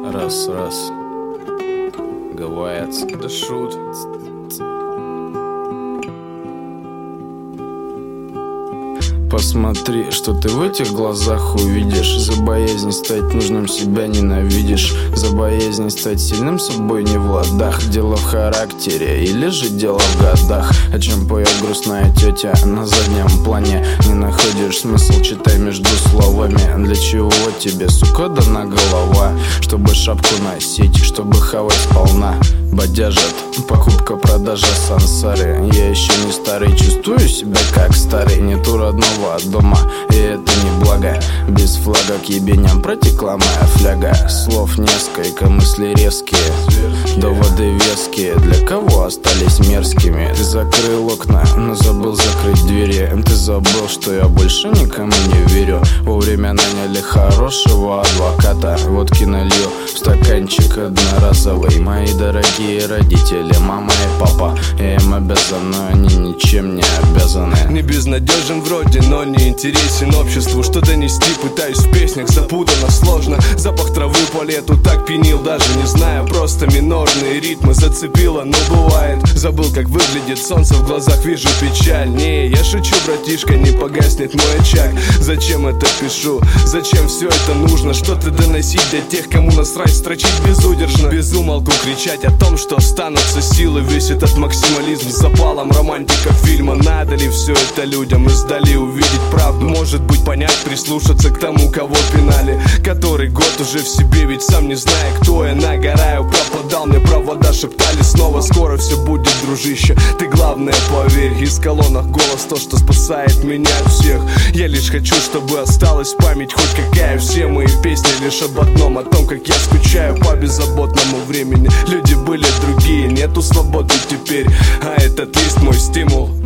Раз, говорят, да шут. Посмотри, что ты в этих глазах увидишь. За боязнь стать нужным себя ненавидишь. За боязнь стать сильным собой не в ладах. Дело в характере или же дело в годах. О чем поет грустная тетя на заднем плане. Не находишь смысл, читай между словами. Для чего тебе, сука, дана голова? Чтобы шапку носить, чтобы хавать сполна. Бодяжат, покупка-продажа сансары. Я еще не старый, чувствую себя как старый. Нету родного дома, и это не благо. Без флага к ебеням протекла моя фляга. Слов несколько, мысли резкие, доводы веские. Для кого остались мерзкими? Ты закрыл окна, но забыл закрыть двери. Ты забыл, что я больше никому не верю. Вовремя наняли хорошего адвоката. Водки налью в стаканчик одноразовый. Мои дорогие родители, мама и папа, я им обязан, но они ничем не обязаны. Не безнадежен вроде, но не интересен обществу. Что донести пытаюсь в песнях, запутанно, сложно. Запах травы по лету так пьянил, даже не знаю. Просто минорные ритмы зацепило, но бывает. Забыл, как выглядит солнце, в глазах вижу печаль. Не, я шучу, братишка, не погаснет мой очаг. Зачем это пишу? Зачем все это нужно? Что-то доносить для тех, кому насрать, строчить безудержно. Без умолку кричать о том, что останутся силы. Весь этот максимализм с запалом романтика фильма. Надо ли все это людям издали увидеть правду? Может быть, понять, прислушаться к тому, кого пинали. Который год уже в себе, ведь сам не зная, кто я. Нагораю, пропадал, мне провода шептали снова. Скоро все будет, дружище, ты главное поверь. Из колонок голос, то, что спасает меня от всех. Я лишь хочу, чтобы осталась память хоть какая. Все мои песни лишь об одном, о том, как я скучаю по беззаботному времени. Люди были другие, нету свободы теперь, а этот лист мой стимул.